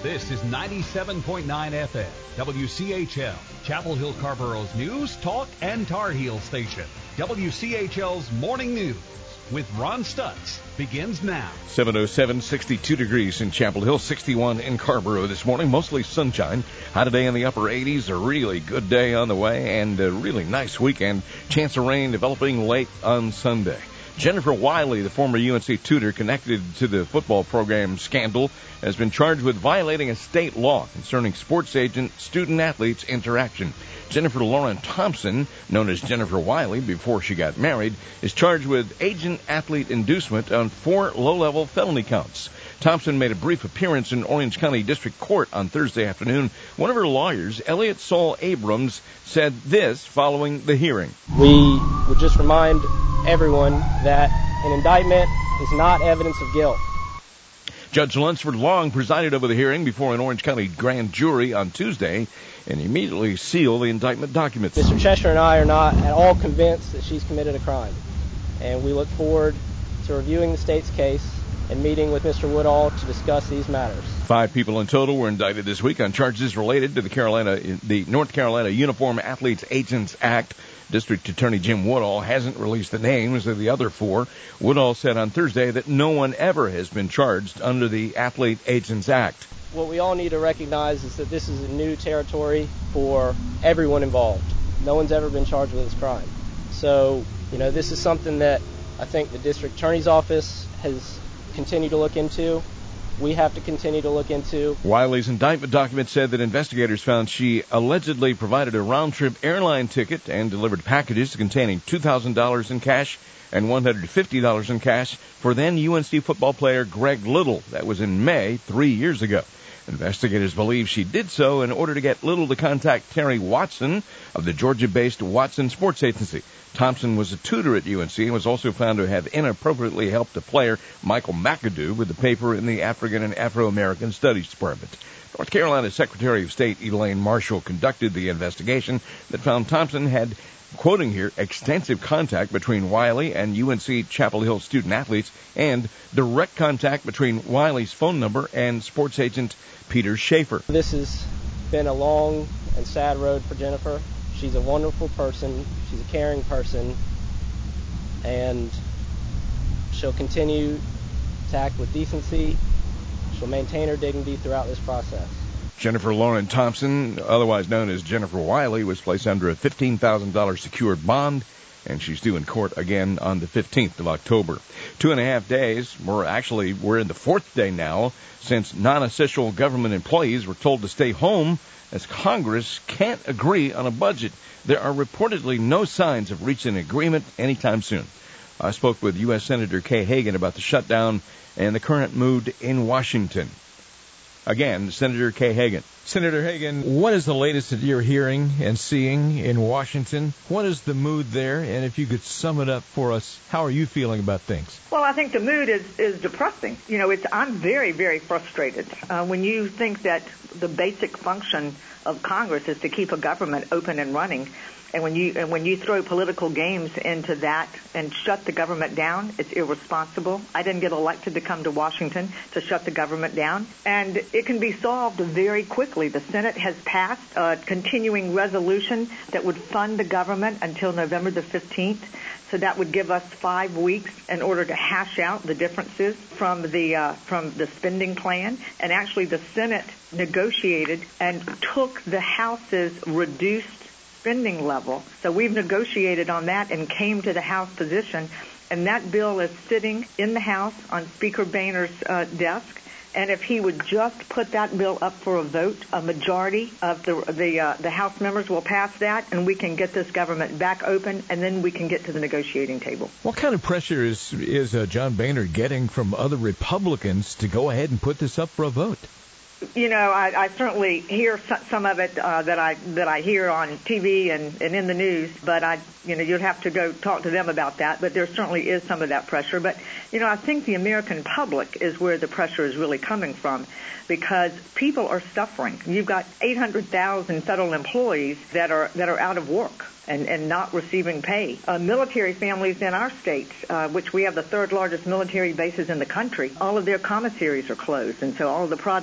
This is 97.9 FM, WCHL, Chapel Hill Carborough's news, talk, and Tar Heel station. WCHL's Morning News with Ron Stutz begins now. 7:07, 62 degrees in Chapel Hill, 61 in Carrboro this morning. Mostly sunshine. High today in the upper 80s. A really good day on the way and a really nice weekend. Chance of rain developing late on Sunday. Jennifer Wiley, the former UNC tutor connected to the football program scandal, has been charged with violating a state law concerning sports agent-student-athletes interaction. Jennifer Lauren Thompson, known as Jennifer Wiley before she got married, is charged with agent-athlete inducement on 4 low-level felony counts. Thompson made a brief appearance in Orange County District Court on Thursday afternoon. One of her lawyers, Elliot Saul Abrams, said this following the hearing. We would just remind everyone that an indictment is not evidence of guilt. Judge Lunsford Long presided over the hearing before an Orange County grand jury on Tuesday and immediately sealed the indictment documents. Mr. Cheshire and I are not at all convinced that she's committed a crime, and we look forward to reviewing the state's case and meeting with Mr. Woodall to discuss these matters. 5 people in total were indicted this week on charges related to the North Carolina Uniform Athletes Agents Act. District Attorney Jim Woodall hasn't released the names of the other 4. Woodall said on Thursday that no one ever has been charged under the Athlete Agents Act. What we all need to recognize is that this is a new territory for everyone involved. No one's ever been charged with this crime. So, this is something that I think the District Attorney's Office has continued to look into. We have to continue to look into. Wiley's indictment document said that investigators found she allegedly provided a round-trip airline ticket and delivered packages containing $2,000 in cash and $150 in cash for then UNC football player Greg Little. That was in May 3 years ago. Investigators believe she did so in order to get Little to contact Terry Watson of the Georgia-based Watson Sports Agency. Thompson was a tutor at UNC and was also found to have inappropriately helped the player Michael McAdoo with the paper in the African and Afro-American Studies Department. North Carolina Secretary of State Elaine Marshall conducted the investigation that found Thompson had, quoting here, extensive contact between Wiley and UNC Chapel Hill student athletes and direct contact between Wiley's phone number and sports agent Peter Schaefer. This has been a long and sad road for Jennifer. She's a wonderful person. She's a caring person. And she'll continue to act with decency. She'll maintain her dignity throughout this process. Jennifer Lauren Thompson, otherwise known as Jennifer Wiley, was placed under a $15,000 secured bond, and she's due in court again on the 15th of October. 2.5 days, we're in the 4th day now, since non-essential government employees were told to stay home as Congress can't agree on a budget. There are reportedly no signs of reaching an agreement anytime soon. I spoke with U.S. Senator Kay Hagan about the shutdown and the current mood in Washington. Again, Senator Kay Hagan. Senator Hagan, what is the latest that you're hearing and seeing in Washington? What is the mood there? And if you could sum it up for us, how are you feeling about things? Well, I think the mood is depressing. I'm very, very frustrated. When you think that the basic function of Congress is to keep a government open and running, and when you throw political games into that and shut the government down, it's irresponsible. I didn't get elected to come to Washington to shut the government down, and it can be solved very quickly. The Senate has passed a continuing resolution that would fund the government until November the 15th. So that would give us 5 weeks in order to hash out the differences from the spending plan. And actually, the Senate negotiated and took the House's reduced spending level. So we've negotiated on that and came to the House position. And that bill is sitting in the House on Speaker Boehner's desk. And if he would just put that bill up for a vote, a majority of the House members will pass that, and we can get this government back open, and then we can get to the negotiating table. What kind of pressure is John Boehner getting from other Republicans to go ahead and put this up for a vote? I certainly hear some of it that I hear on TV and in the news, but you'd have to go talk to them about that. But there certainly is some of that pressure. But I think the American public is where the pressure is really coming from, because people are suffering. You've got 800,000 federal employees that are out of work and not receiving pay. Military families in our state, which we have the 3rd largest military bases in the country, all of their commissaries are closed, and so all of the products that our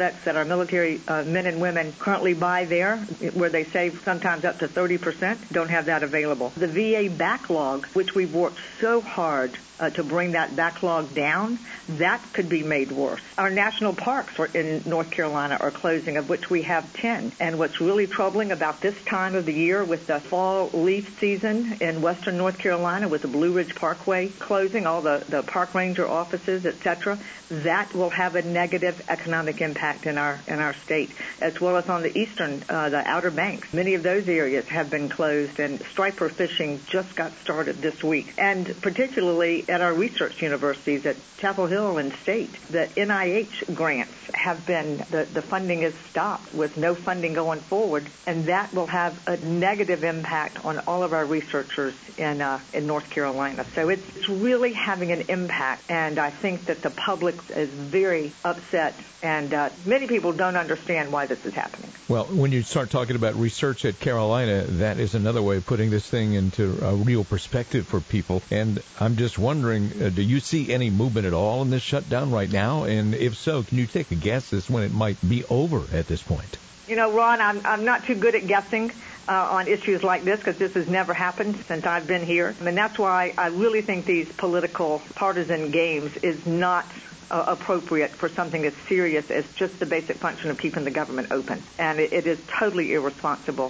our military men and women currently buy there, where they save sometimes up to 30%, don't have that available. The VA backlog, which we've worked so hard to bring that backlog down, that could be made worse. Our national parks in North Carolina are closing, of which we have 10. And what's really troubling about this time of the year with the fall leaf season in western North Carolina with the Blue Ridge Parkway closing, all the park ranger offices, etc., that will have a negative economic impact in our state, as well as on the eastern, the Outer Banks. Many of those areas have been closed, and striper fishing just got started this week. And particularly at our research universities at Chapel Hill and State, the NIH grants have been, the funding is stopped with no funding going forward, and that will have a negative impact on all of our researchers in North Carolina. So it's really having an impact, and I think that the public is very upset, and many people don't understand why this is happening. Well, when you start talking about research at Carolina, that is another way of putting this thing into a real perspective for people. And I'm just wondering, do you see any movement at all in this shutdown right now? And if so, can you take a guess as when it might be over at this point? You know, Ron, I'm not too good at guessing on issues like this, because this has never happened since I've been here. And that's why I really think these political partisan games is not appropriate for something as serious as just the basic function of keeping the government open. And it is totally irresponsible.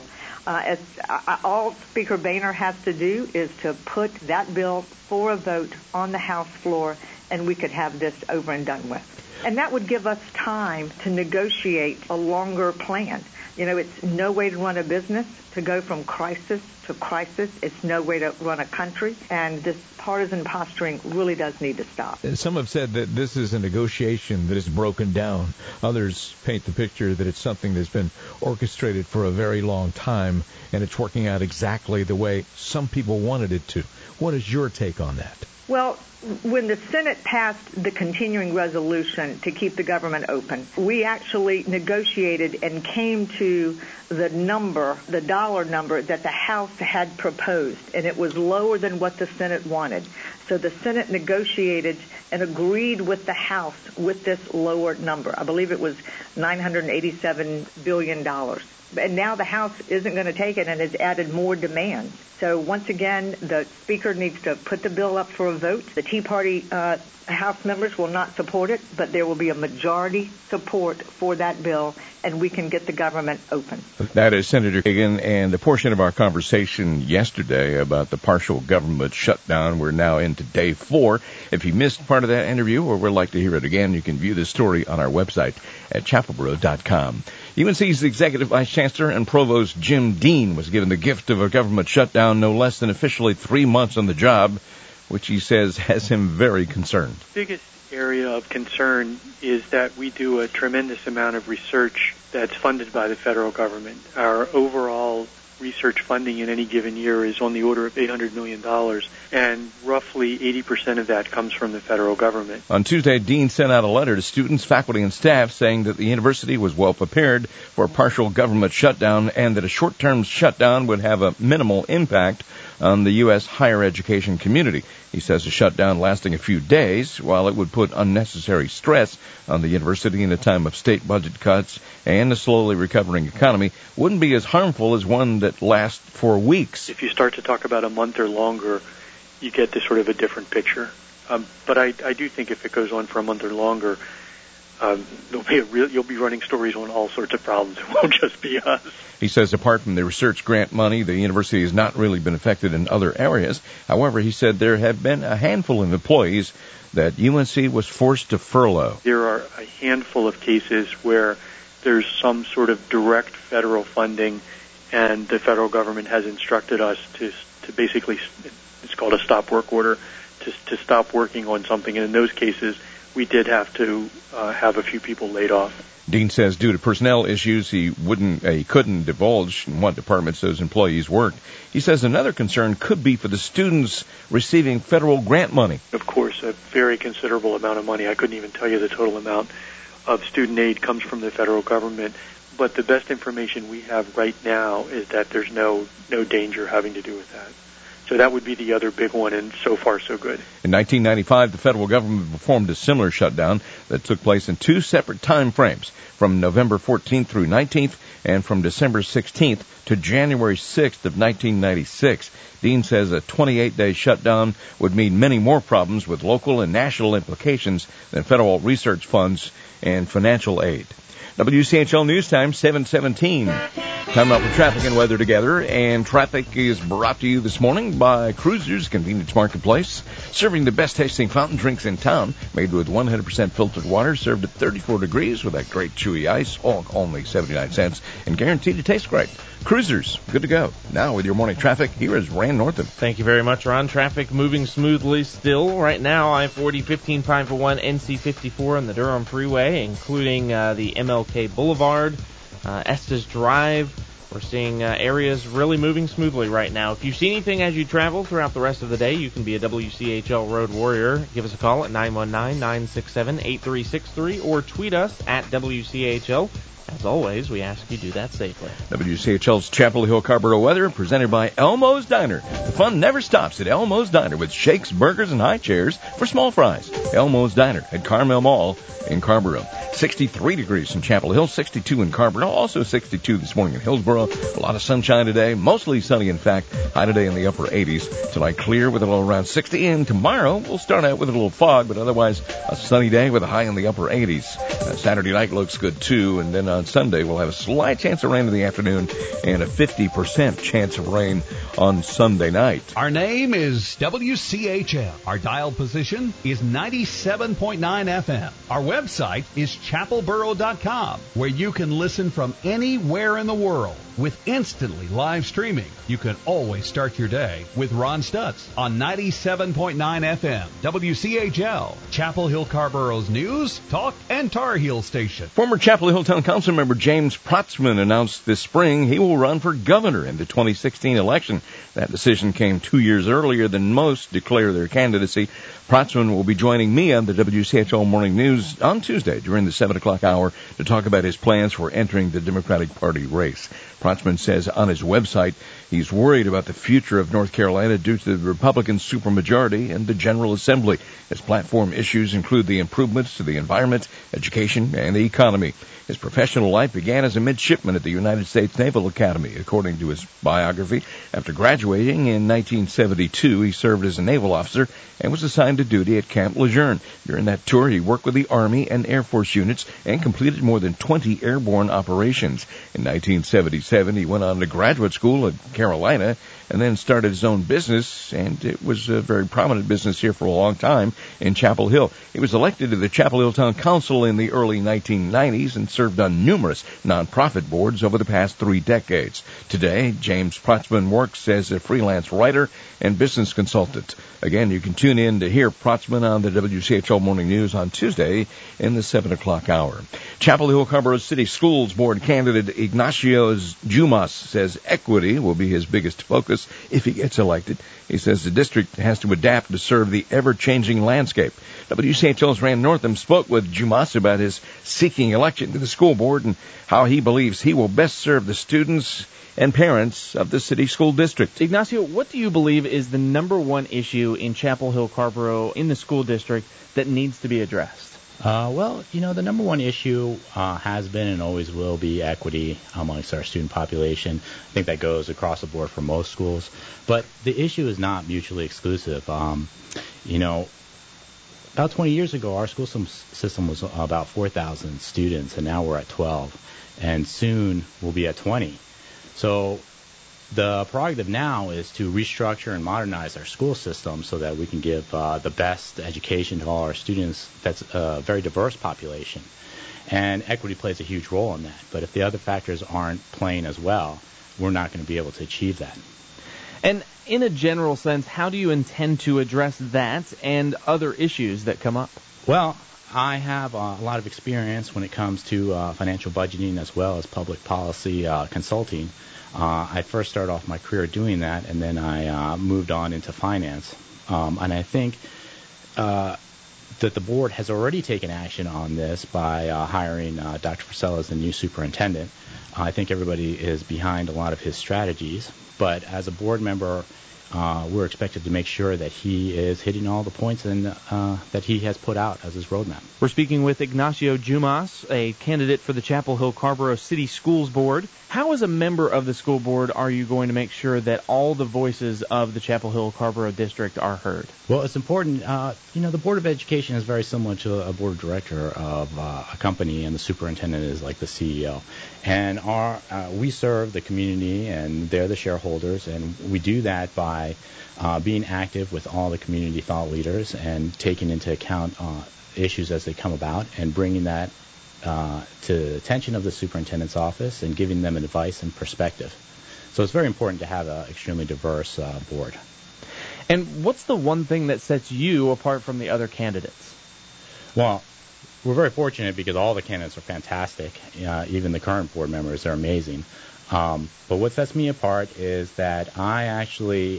All Speaker Boehner has to do is to put that bill for a vote on the House floor, and we could have this over and done with. And that would give us time to negotiate a longer plan. You know, it's no way to run a business to go from crisis to crisis. It's no way to run a country. And this partisan posturing really does need to stop. Some have said that this is a negotiation that is broken down. Others paint the picture that it's something that's been orchestrated for a very long time, and it's working out exactly the way some people wanted it to. What is your take on that? Well, when the Senate passed the continuing resolution to keep the government open, we actually negotiated and came to the dollar number that the House had proposed, and it was lower than what the Senate wanted. So the Senate negotiated and agreed with the House with this lower number. I believe it was $987 billion. And now the House isn't going to take it and has added more demands. So once again, the Speaker needs to put the bill up for a vote. The Tea Party House members will not support it, but there will be a majority support for that bill, and we can get the government open. That is Senator Kagan, and the portion of our conversation yesterday about the partial government shutdown. We're now into day 4. If you missed part of that interview or would like to hear it again, you can view the story on our website at chapelboro.com. UNC's Executive Vice Chancellor and Provost Jim Dean was given the gift of a government shutdown no less than officially 3 months on the job, which he says has him very concerned. The biggest area of concern is that we do a tremendous amount of research that's funded by the federal government. Our overall research funding in any given year is on the order of $800 million, and roughly 80% of that comes from the federal government. On Tuesday, Dean sent out a letter to students, faculty, and staff saying that the university was well prepared for a partial government shutdown and that a short-term shutdown would have a minimal impact on the U.S. higher education community. He says a shutdown lasting a few days, while it would put unnecessary stress on the university in a time of state budget cuts and a slowly recovering economy, wouldn't be as harmful as one that lasts for weeks. If you start to talk about a month or longer, you get to sort of a different picture. But I do think if it goes on for a month or longer, you'll be running stories on all sorts of problems. It won't just be us. He says apart from the research grant money, the university has not really been affected in other areas. However, he said there have been a handful of employees that UNC was forced to furlough. There are a handful of cases where there's some sort of direct federal funding, and the federal government has instructed us to basically, it's called a stop work order, to stop working on something. And in those cases, we did have to have a few people laid off. Dean says due to personnel issues, he couldn't divulge in what departments those employees worked. He says another concern could be for the students receiving federal grant money. Of course, a very considerable amount of money. I couldn't even tell you the total amount of student aid comes from the federal government. But the best information we have right now is that there's no danger having to do with that. So that would be the other big one, and so far so good. In 1995, the federal government performed a similar shutdown that took place in two separate time frames, from November 14th through 19th and from December 16th to January 6th of 1996. Dean says a 28-day shutdown would mean many more problems with local and national implications than federal research funds and financial aid. WCHL News Time, 7:17. Time out for traffic and weather together, and traffic is brought to you this morning by Cruisers Convenience Marketplace, serving the best tasting fountain drinks in town, made with 100% filtered water, served at 34 degrees with that great chewy ice, all only 79 cents, and guaranteed to taste great. Cruisers, good to go. Now with your morning traffic, here is Rand Northam. Thank you very much, Ron. Traffic moving smoothly still. Right now, I-40, 15501, NC54 on the Durham Freeway, including the MLK Boulevard, Estes Drive. We're seeing areas really moving smoothly right now. If you see anything as you travel throughout the rest of the day, you can be a WCHL Road Warrior. Give us a call at 919-967-8363 or tweet us at WCHL. As always, we ask you do that safely. WCHL's Chapel Hill Carrboro weather presented by Elmo's Diner. The fun never stops at Elmo's Diner with shakes, burgers, and high chairs for small fries. Elmo's Diner at Carmel Mall in Carrboro. 63 degrees in Chapel Hill, 62 in Carrboro, also 62 this morning in Hillsboro. A lot of sunshine today, mostly sunny in fact. High today in the upper 80s. Tonight clear with a low around 60. And tomorrow we'll start out with a little fog, but otherwise a sunny day with a high in the upper 80s. Saturday night looks good too, and then on Sunday we'll have a slight chance of rain in the afternoon and a 50% chance of rain on Sunday night. Our name is WCHL. Our dial position is 97.9 FM. Our website is chapelboro.com, where you can listen from anywhere in the world with instantly live streaming. You can always start your day with Ron Stutz on 97.9 FM, WCHL, Chapel Hill Carrboro's news, talk, and Tar Heel station. Former Chapel Hill Town Council member James Protzman announced this spring he will run for governor in the 2016 election. That decision came 2 years earlier than most declare their candidacy. Protzman will be joining me on the WCHL Morning News on Tuesday during the 7 o'clock hour to talk about his plans for entering the Democratic Party race. Protzman says on his website he's worried about the future of North Carolina due to the Republican supermajority and the General Assembly. His platform issues include the improvements to the environment, education, and the economy. His professional life began as a midshipman at the United States Naval Academy, according to his biography. After graduating in 1972, he served as a naval officer and was assigned to duty at Camp Lejeune. During that tour, he worked with the Army and Air Force units and completed more than 20 airborne operations. In 1977, he went on to graduate school at Carolina and then started his own business, and it was a very prominent business here for a long time in Chapel Hill. He was elected to the Chapel Hill Town Council in the early 1990s and served on numerous nonprofit boards over the past 3 decades. Today, James Protzman works as a freelance writer and business consultant. Again, you can tune in to hear Protzman on the WCHL Morning News on Tuesday in the 7 o'clock hour. Chapel Hill Carrboro City Schools Board candidate Ignacio Jumas says equity will be his biggest focus if he gets elected. He says the district has to adapt to serve the ever-changing landscape. WCHL's Rand Northam spoke with Jumas about his seeking election to the school board and how he believes he will best serve the students and parents of the city school district. Ignacio, what do you believe is the number one issue in Chapel Hill Carrboro in the school district that needs to be addressed? Well, the number one issue has been and always will be equity amongst our student population. I think that goes across the board for most schools. But the issue is not mutually exclusive. About 20 years ago, our school system was about 4,000 students, and now we're at 12. And soon we'll be at 20. So the prerogative now is to restructure and modernize our school system so that we can give the best education to all our students. That's a very diverse population. And equity plays a huge role in that. But if the other factors aren't playing as well, we're not going to be able to achieve that. And in a general sense, how do you intend to address that and other issues that come up? Well, I have a lot of experience when it comes to financial budgeting as well as public policy consulting. I first started off my career doing that, and then I moved on into finance. And I think that the board has already taken action on this by hiring Dr. Purcell as the new superintendent. I think everybody is behind a lot of his strategies. But as a board member, we're expected to make sure that he is hitting all the points and that he has put out as his roadmap. We're speaking with Ignacio Jumas, a candidate for the Chapel Hill Carrboro City Schools Board. How, as a member of the school board, are you going to make sure that all the voices of the Chapel Hill Carrboro district are heard? Well, it's important. The Board of Education is very similar to a board of director of a company, and the superintendent is like the CEO. And we serve the community, and they're the shareholders, and we do that by being active with all the community thought leaders and taking into account issues as they come about and bringing that to the attention of the superintendent's office and giving them advice and perspective. So it's very important to have an extremely diverse board. And what's the one thing that sets you apart from the other candidates? Well, we're very fortunate because all the candidates are fantastic. Even the current board members are amazing. But what sets me apart is that I actually,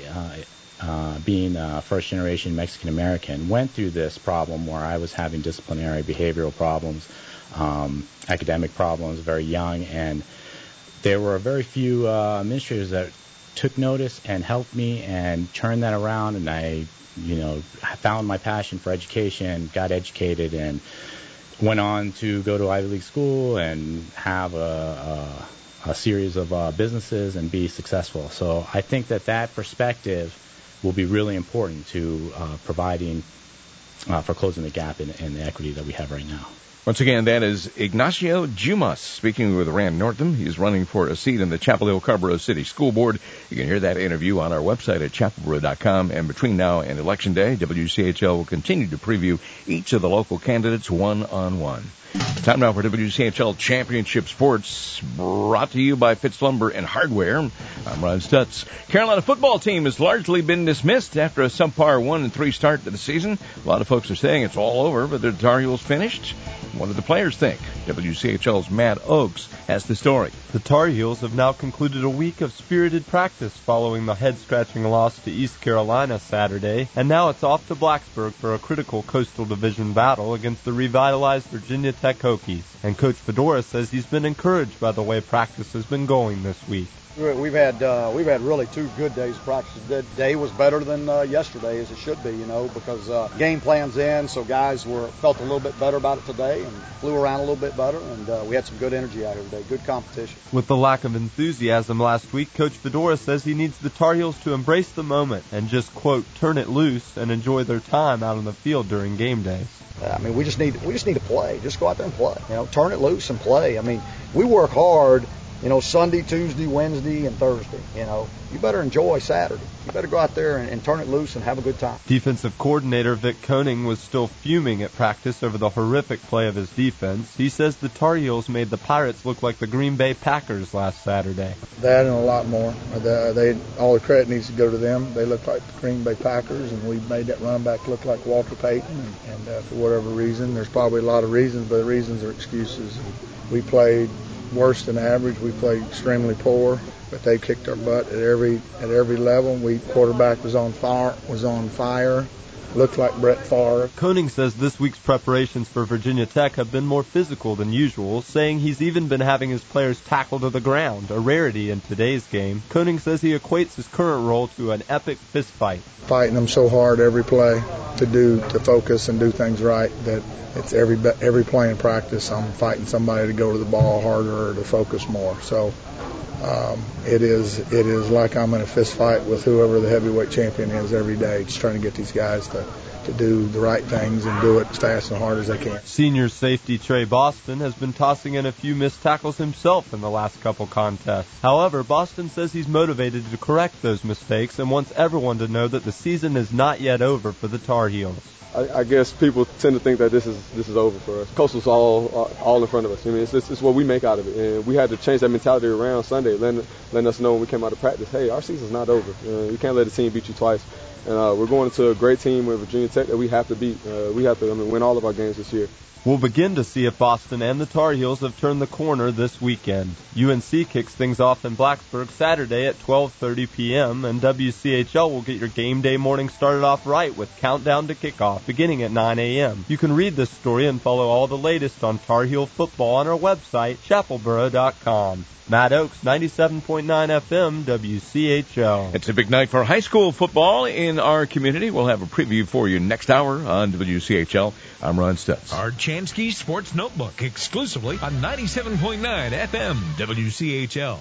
being a first-generation Mexican-American, went through this problem where I was having disciplinary behavioral problems, academic problems, very young, and there were very few administrators that took notice and helped me and turned that around, and I found my passion for education, got educated, and went on to go to Ivy League school and have a series of businesses and be successful. So I think that perspective will be really important to providing for closing the gap in the equity that we have right now. Once again, that is Ignacio Jumas speaking with Rand Northam. He's running for a seat in the Chapel Hill Carrboro City School Board. You can hear that interview on our website at chapelboro.com. And between now and Election Day, WCHL will continue to preview each of the local candidates one-on-one. Time now for WCHL Championship Sports, brought to you by Fitz Lumber and Hardware. I'm Ron Stutz. Carolina football team has largely been dismissed after a subpar 1-3 start to the season. A lot of folks are saying it's all over, but the Tar Heels finished. What do the players think? WCHL's Matt Oakes has the story. The Tar Heels have now concluded a week of spirited practice following the head-scratching loss to East Carolina Saturday, and now it's off to Blacksburg for a critical Coastal Division battle against the revitalized Virginia Tech Hokies. And Coach Fedora says he's been encouraged by the way practice has been going this week. We've had really 2 good days of practice. The day was better than yesterday, as it should be, because game plan's in, so guys felt a little bit better about it today and flew around a little bit better, and we had some good energy out here today, good competition. With the lack of enthusiasm last week, Coach Fedora says he needs the Tar Heels to embrace the moment and just, quote, turn it loose and enjoy their time out on the field during game days. We just need to play. Just go out there and play. Turn it loose and play. We work hard. Sunday, Tuesday, Wednesday, and Thursday. You better enjoy Saturday. You better go out there and turn it loose and have a good time. Defensive coordinator Vic Koenig was still fuming at practice over the horrific play of his defense. He says the Tar Heels made the Pirates look like the Green Bay Packers last Saturday. That and a lot more. All the credit needs to go to them. They look like the Green Bay Packers, and we made that running back look like Walter Payton. And for whatever reason, there's probably a lot of reasons, but the reasons are excuses. We played worse than average. We played extremely poor, but they kicked our butt at every level. Quarterback was on fire, looked like Brett Favre. Koenig says this week's preparations for Virginia Tech have been more physical than usual, saying he's even been having his players tackle to the ground, a rarity in today's game. Koenig says he equates his current role to an epic fist fight. Fighting them so hard every play to focus and do things right that it's every play in practice I'm fighting somebody to go to the ball harder or to focus more. So it is like I'm in a fist fight with whoever the heavyweight champion is every day, just trying to get these guys to do the right things and do it as fast and hard as they can. Senior safety Trey Boston has been tossing in a few missed tackles himself in the last couple contests. However, Boston says he's motivated to correct those mistakes and wants everyone to know that the season is not yet over for the Tar Heels. I guess people tend to think that this is over for us. Coastal's all in front of us. It's what we make out of it, and we had to change that mentality around Sunday, letting us know when we came out of practice, hey, our season's not over. You can't let a team beat you twice, and we're going into a great team with Virginia Tech that we have to beat. We have to win all of our games this year. We'll begin to see if Boston and the Tar Heels have turned the corner this weekend. UNC kicks things off in Blacksburg Saturday at 12:30 p.m., and WCHL will get your game day morning started off right with Countdown to Kickoff beginning at 9 a.m. You can read this story and follow all the latest on Tar Heel football on our website, chapelboro.com. Matt Oakes, 97.9 FM, WCHL. It's a big night for high school football in our community. We'll have a preview for you next hour on WCHL. I'm Ron Stutz. Our Chansky Sports Notebook exclusively on 97.9 FM, WCHL.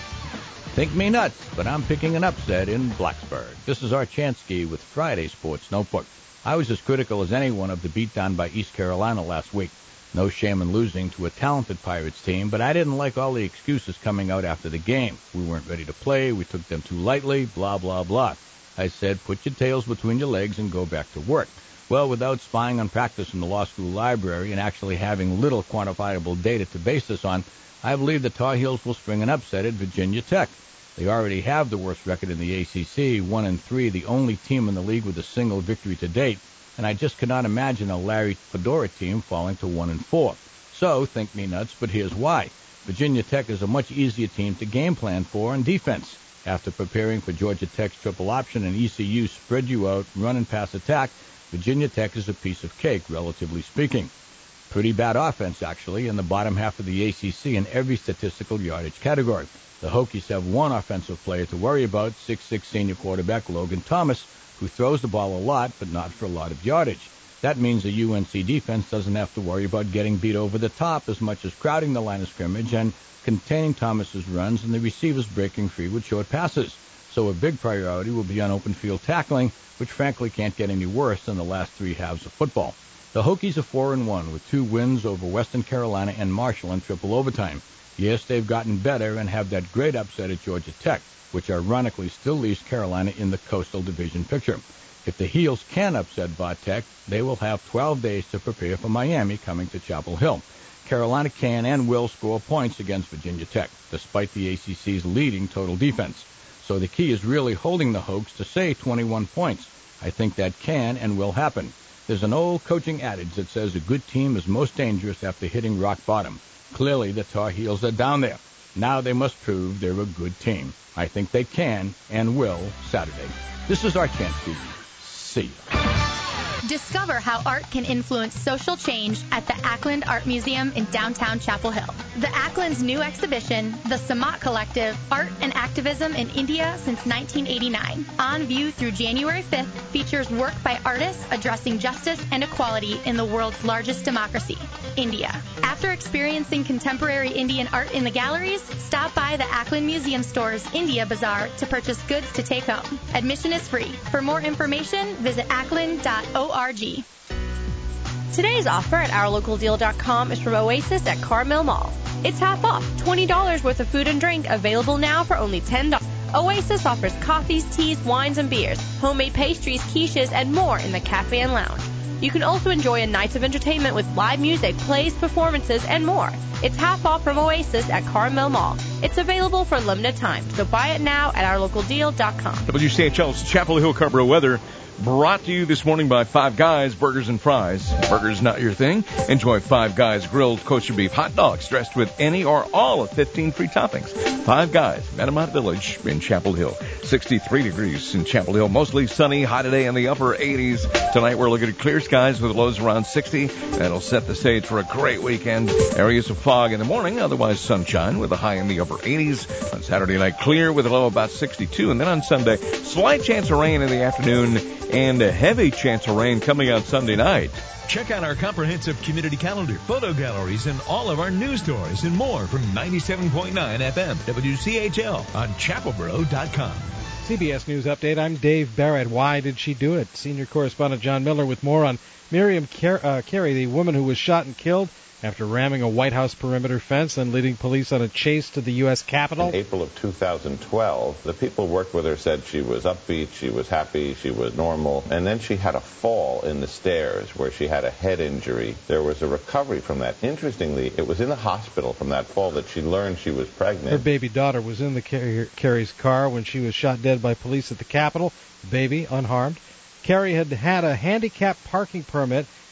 Think me nuts, but I'm picking an upset in Blacksburg. This is Art Chansky with Friday Sports Notebook. I was as critical as anyone of the beatdown by East Carolina last week. No shame in losing to a talented Pirates team, but I didn't like all the excuses coming out after the game. We weren't ready to play, we took them too lightly, blah, blah, blah. I said, put your tails between your legs and go back to work. Well, without spying on practice in the law school library and actually having little quantifiable data to base this on, I believe the Tar Heels will spring an upset at Virginia Tech. They already have the worst record in the ACC, 1-3, the only team in the league with a single victory to date, and I just cannot imagine a Larry Fedora team falling to 1-4. So, think me nuts, but here's why. Virginia Tech is a much easier team to game plan for on defense. After preparing for Georgia Tech's triple option and ECU spread you out, run and pass attack, Virginia Tech is a piece of cake, relatively speaking. Pretty bad offense, actually, in the bottom half of the ACC in every statistical yardage category. The Hokies have one offensive player to worry about, 6'6" senior quarterback Logan Thomas, who throws the ball a lot, but not for a lot of yardage. That means the UNC defense doesn't have to worry about getting beat over the top as much as crowding the line of scrimmage and containing Thomas's runs and the receivers breaking free with short passes. So a big priority will be on open field tackling, which frankly can't get any worse than the last three halves of football. The Hokies are 4-1 with 2 wins over Western Carolina and Marshall in triple overtime. Yes, they've gotten better and have that great upset at Georgia Tech, which ironically still leaves Carolina in the Coastal Division picture. If the Heels can upset Va-Tech, they will have 12 days to prepare for Miami coming to Chapel Hill. Carolina can and will score points against Virginia Tech, despite the ACC's leading total defense. So the key is really holding the Hogs to, say, 21 points. I think that can and will happen. There's an old coaching adage that says a good team is most dangerous after hitting rock bottom. Clearly, the Tar Heels are down there. Now they must prove they're a good team. I think they can and will Saturday. This is our chance to see you. Discover how art can influence social change at the Ackland Art Museum in downtown Chapel Hill. The Ackland's new exhibition, The Samat Collective, Art and Activism in India Since 1989, on view through January 5th, features work by artists addressing justice and equality in the world's largest democracy, India. After experiencing contemporary Indian art in the galleries, stop by the Ackland Museum Store's India Bazaar to purchase goods to take home. Admission is free. For more information, visit ackland.org. Today's offer at OurLocalDeal.com is from Oasis at Carmel Mall. It's half off, $20 worth of food and drink available now for only $10. Oasis offers coffees, teas, wines, and beers, homemade pastries, quiches, and more in the cafe and lounge. You can also enjoy a night of entertainment with live music, plays, performances, and more. It's half off from Oasis at Carmel Mall. It's available for a limited time, so buy it now at OurLocalDeal.com. WCHL's Chapel Hill Carver weather brought to you this morning by Five Guys Burgers and Fries. Burgers not your thing? Enjoy Five Guys grilled kosher beef hot dogs dressed with any or all of 15 free toppings. Five Guys, Metamont Village in Chapel Hill. 63 degrees in Chapel Hill. Mostly sunny, high today in the upper 80s. Tonight we're looking at clear skies with lows around 60. That'll set the stage for a great weekend. Areas of fog in the morning, otherwise sunshine with a high in the upper 80s. On Saturday night, clear with a low about 62. And then on Sunday, slight chance of rain in the afternoon and a heavy chance of rain coming on Sunday night. Check out our comprehensive community calendar, photo galleries, and all of our news stories and more from 97.9 FM WCHL on chapelboro.com. CBS News Update. I'm Dave Barrett. Why did she do it? Senior correspondent John Miller with more on Miriam Carey, the woman who was shot and killed after ramming a White House perimeter fence and leading police on a chase to the U.S. Capitol. In April of 2012, the people who worked with her said she was upbeat, she was happy, she was normal, and then she had a fall in the stairs where she had a head injury. There was a recovery from that. Interestingly, it was in the hospital from that fall that she learned she was pregnant. Her baby daughter was in the Carey's car when she was shot dead by police at the Capitol, the baby unharmed. Carey had had a handicapped parking permit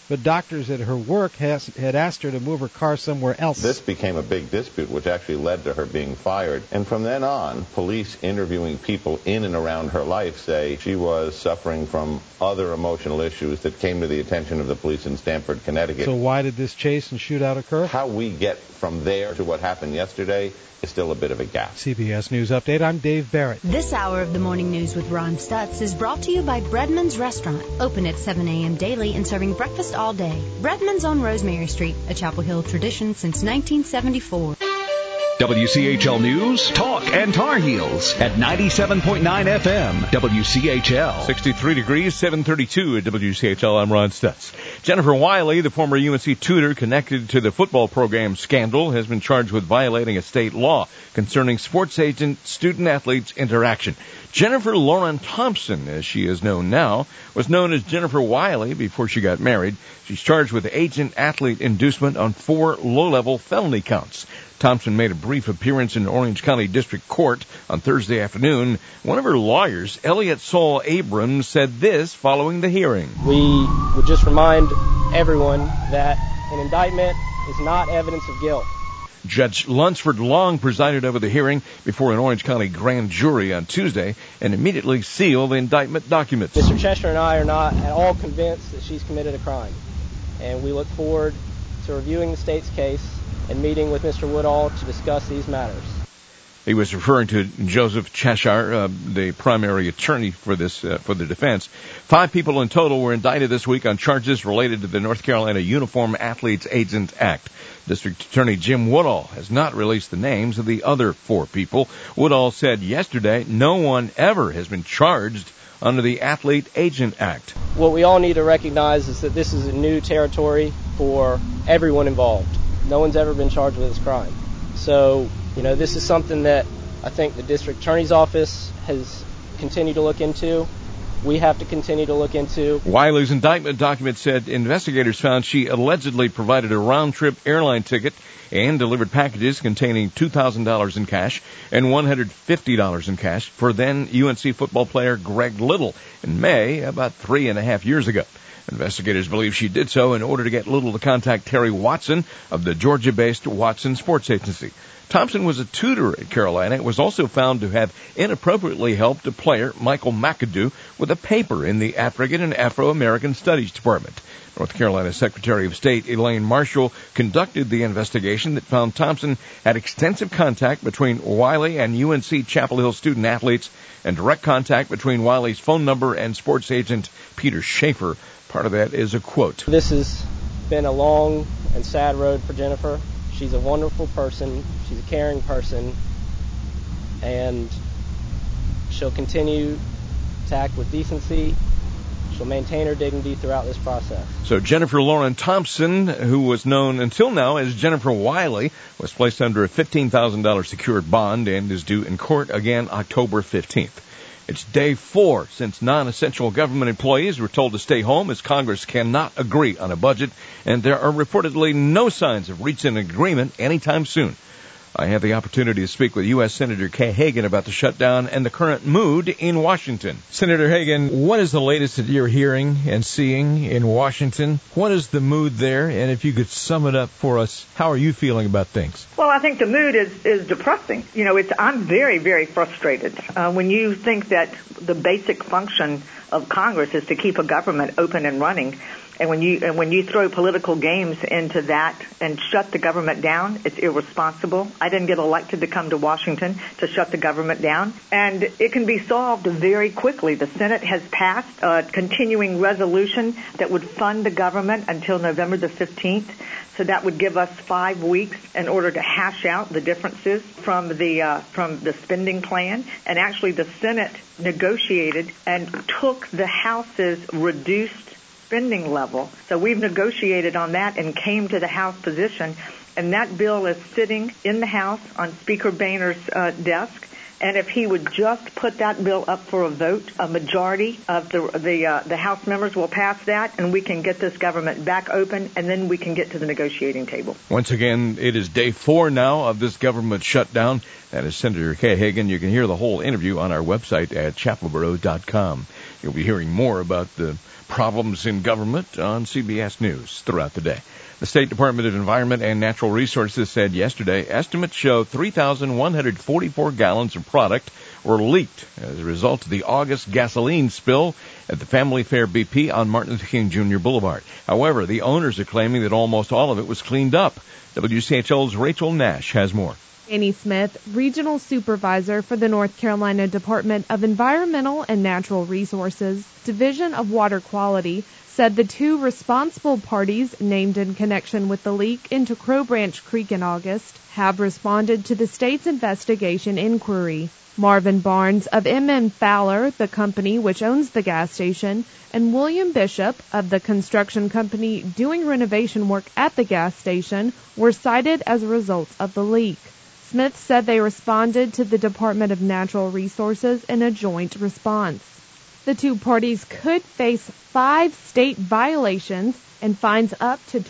but doctors at her work had asked her to move her car somewhere else. This became a big dispute, which actually led to her being fired. And from then on, police interviewing people in and around her life say she was suffering from other emotional issues that came to the attention of the police in Stamford, Connecticut. So why did this chase and shootout occur? How we get from there to what happened yesterday is still a bit of a gap. CBS News Update, I'm Dave Barrett. This hour of the Morning News with Ron Stutz is brought to you by Breadman's Restaurant, open at 7 a.m. daily and serving breakfast all day. Breadman's on Rosemary Street, a Chapel Hill tradition since 1974. WCHL News, Talk, and Tar Heels at 97.9 FM, WCHL. 63 degrees, 732 at WCHL. I'm Ron Stutz. Jennifer Wiley, the former UNC tutor connected to the football program scandal, has been charged with violating a state law concerning sports agent-student-athletes interaction. Jennifer Lauren Thompson, as she is known now, was known as Jennifer Wiley before she got married. She's charged with agent-athlete inducement on 4 low-level felony counts. Thompson made a brief appearance in Orange County District Court on Thursday afternoon. One of her lawyers, Elliot Saul Abrams, said this following the hearing. We would just remind everyone that an indictment is not evidence of guilt. Judge Lunsford Long presided over the hearing before an Orange County grand jury on Tuesday and immediately sealed the indictment documents. Mr. Cheshire and I are not at all convinced that she's committed a crime, and we look forward to reviewing the state's case and meeting with Mr. Woodall to discuss these matters. He was referring to Joseph Cheshire, the primary attorney for the defense. 5 people in total were indicted this week on charges related to the North Carolina Uniform Athletes Agent Act. District Attorney Jim Woodall has not released the names of the other 4 people. Woodall said yesterday no one ever has been charged under the Athlete Agent Act. What we all need to recognize is that this is a new territory for everyone involved. No one's ever been charged with this crime. So, this is something that I think the district attorney's office has continued to look into. We have to continue to look into. Wiley's indictment document said investigators found she allegedly provided a round-trip airline ticket and delivered packages containing $2,000 in cash and $150 in cash for then UNC football player Greg Little in May, about 3.5 years ago. Investigators believe she did so in order to get Little to contact Terry Watson of the Georgia-based Watson Sports Agency. Thompson was a tutor at Carolina and was also found to have inappropriately helped a player, Michael McAdoo, with a paper in the African and Afro-American Studies Department. North Carolina Secretary of State Elaine Marshall conducted the investigation that found Thompson had extensive contact between Wiley and UNC Chapel Hill student athletes and direct contact between Wiley's phone number and sports agent Peter Schaefer. Part of that is a quote. This has been a long and sad road for Jennifer. She's a wonderful person. She's a caring person. And she'll continue to act with decency. She'll maintain her dignity throughout this process. So Jennifer Lauren Thompson, who was known until now as Jennifer Wiley, was placed under a $15,000 secured bond and is due in court again October 15th. It's day 4 since non-essential government employees were told to stay home as Congress cannot agree on a budget, and there are reportedly no signs of reaching an agreement anytime soon. I had the opportunity to speak with U.S. Senator Kay Hagan about the shutdown and the current mood in Washington. Senator Hagan, what is the latest that you're hearing and seeing in Washington? What is the mood there? And if you could sum it up for us, how are you feeling about things? Well, I think the mood is depressing. I'm very, very frustrated. When you think that the basic function of Congress is to keep a government open and running, and when you throw political games into that and shut the government down, it's irresponsible. I didn't get elected to come to Washington to shut the government down. And it can be solved very quickly. The Senate has passed a continuing resolution that would fund the government until November the 15th. So that would give us 5 weeks in order to hash out the differences from the spending plan. And actually the Senate negotiated and took the House's reduced spending level. So we've negotiated on that and came to the House position, and that bill is sitting in the House on Speaker Boehner's desk. And if he would just put that bill up for a vote, a majority of the House members will pass that, and we can get this government back open, and then we can get to the negotiating table. Once again, it is day 4 now of this government shutdown. That is Senator Kay Hagan. You can hear the whole interview on our website at chapelboro.com. You'll be hearing more about the problems in government on CBS News throughout the day. The State Department of Environment and Natural Resources said yesterday estimates show 3,144 gallons of product were leaked as a result of the August gasoline spill at the Family Fare BP on Martin Luther King Jr. Boulevard. However, the owners are claiming that almost all of it was cleaned up. WCHL's Rachel Nash has more. Annie Smith, Regional Supervisor for the North Carolina Department of Environmental and Natural Resources, Division of Water Quality, said the two responsible parties named in connection with the leak into Crow Branch Creek in August have responded to the state's investigation inquiry. Marvin Barnes of M.M. Fowler, the company which owns the gas station, and William Bishop of the construction company doing renovation work at the gas station were cited as a result of the leak. Smith said they responded to the Department of Natural Resources in a joint response. The two parties could face 5 state violations and fines up to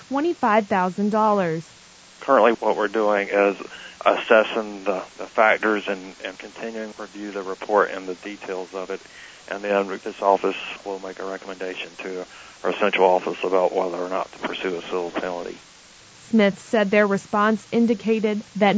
$25,000. Currently what we're doing is assessing the factors and continuing to review the report and the details of it. And then this office will make a recommendation to our central office about whether or not to pursue a civil penalty. Smith said their response indicated that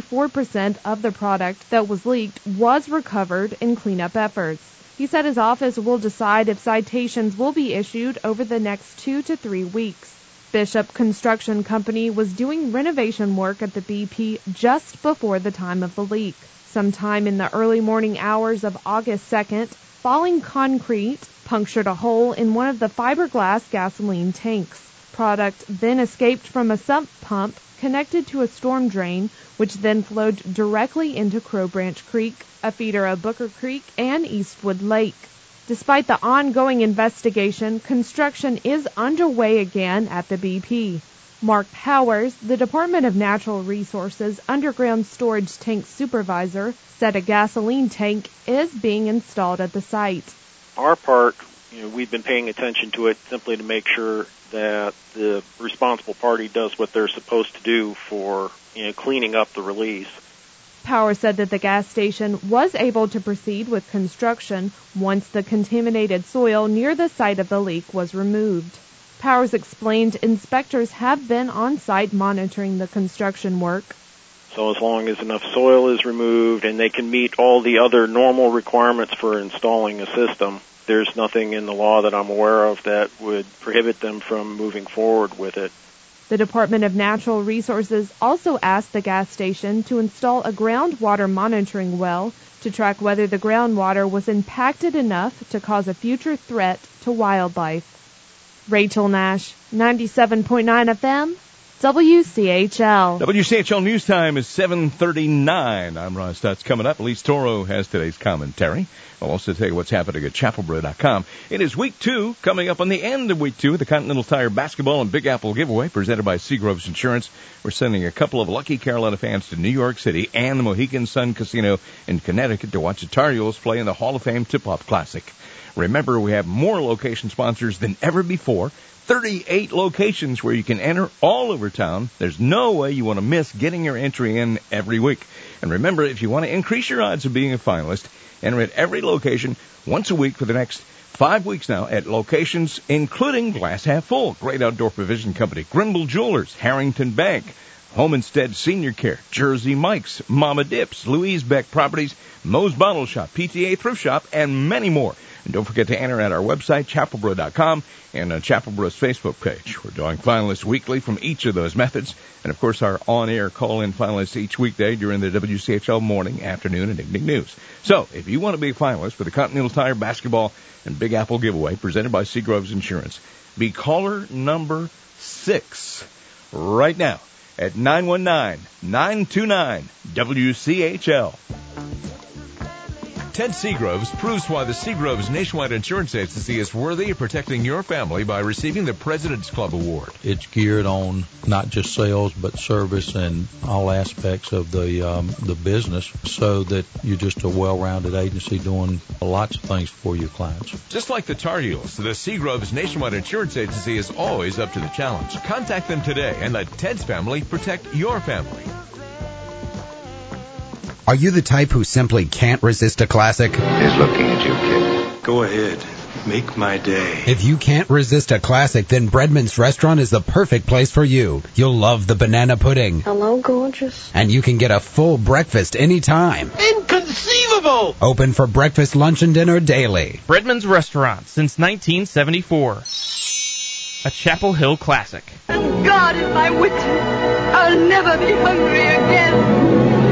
94% of the product that was leaked was recovered in cleanup efforts. He said his office will decide if citations will be issued over the next 2 to 3 weeks. Bishop Construction Company was doing renovation work at the BP just before the time of the leak. Sometime in the early morning hours of August 2nd, falling concrete punctured a hole in one of the fiberglass gasoline tanks. Product then escaped from a sump pump connected to a storm drain, which then flowed directly into Crow Branch Creek, a feeder of Booker Creek and Eastwood Lake. Despite the ongoing investigation, construction is underway again at the BP. Mark Powers, the Department of Natural Resources Underground Storage Tank Supervisor, said a gasoline tank is being installed at the site. Our part, we've been paying attention to it simply to make sure that the responsible party does what they're supposed to do for cleaning up the release. Power said that the gas station was able to proceed with construction once the contaminated soil near the site of the leak was removed. Powers explained inspectors have been on site monitoring the construction work. So as long as enough soil is removed and they can meet all the other normal requirements for installing a system, there's nothing in the law that I'm aware of that would prohibit them from moving forward with it. The Department of Natural Resources also asked the gas station to install a groundwater monitoring well to track whether the groundwater was impacted enough to cause a future threat to wildlife. Rachel Nash, 97.9 FM, WCHL. WCHL News Time is 7:39. I'm Ron Stutz. Coming up, Elise Toro has today's commentary. I'll also tell you what's happening at chapelboro.com. It is week 2, coming up on the end of week 2, the Continental Tire Basketball and Big Apple giveaway presented by Seagroves Insurance. We're sending a couple of lucky Carolina fans to New York City and the Mohegan Sun Casino in Connecticut to watch the Tar Heels play in the Hall of Fame Tip-Off Classic. Remember, we have more location sponsors than ever before. 38 locations where you can enter all over town. There's no way you want to miss getting your entry in every week. And remember, if you want to increase your odds of being a finalist, enter at every location once a week for the next 5 weeks now at locations including Glass Half Full, Great Outdoor Provision Company, Grimble Jewelers, Harrington Bank, Home Instead Senior Care, Jersey Mike's, Mama Dips, Louise Beck Properties, Moe's Bottle Shop, PTA Thrift Shop, and many more. And don't forget to enter at our website, chapelboro.com, and on Chapelboro's Facebook page. We're drawing finalists weekly from each of those methods. And, of course, our on-air call-in finalists each weekday during the WCHL morning, afternoon, and evening news. So, if you want to be a finalist for the Continental Tire Basketball and Big Apple giveaway presented by Seagroves Insurance, be caller number 6 right now at 919-929-WCHL. Ted Seagroves proves why the Seagroves Nationwide Insurance Agency is worthy of protecting your family by receiving the President's Club Award. It's geared on not just sales, but service and all aspects of the business so that you're just a well-rounded agency doing lots of things for your clients. Just like the Tar Heels, the Seagroves Nationwide Insurance Agency is always up to the challenge. Contact them today and let Ted's family protect your family. Are you the type who simply can't resist a classic? He's looking at you, kid. Go ahead. make my day. If you can't resist a classic, then Breadman's Restaurant is the perfect place for you. You'll love the banana pudding. Hello, gorgeous. And you can get a full breakfast anytime. Inconceivable! Open for breakfast, lunch, and dinner daily. Breadman's Restaurant since 1974. A Chapel Hill classic. God is my witness. I'll never be hungry again.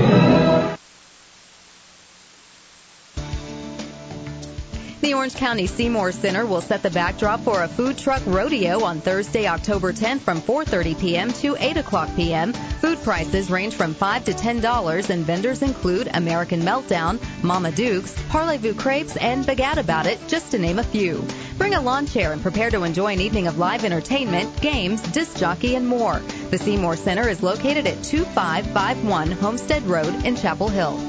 The Orange County Seymour Center will set the backdrop for a food truck rodeo on Thursday, October 10th from 4:30 p.m. to 8 o'clock p.m. Food prices range from $5 to $10, and vendors include American Meltdown, Mama Duke's, Parlez-Vous Crepes, and Bagat About It, just to name a few. Bring a lawn chair and prepare to enjoy an evening of live entertainment, games, disc jockey, and more. The Seymour Center is located at 2551 Homestead Road in Chapel Hill.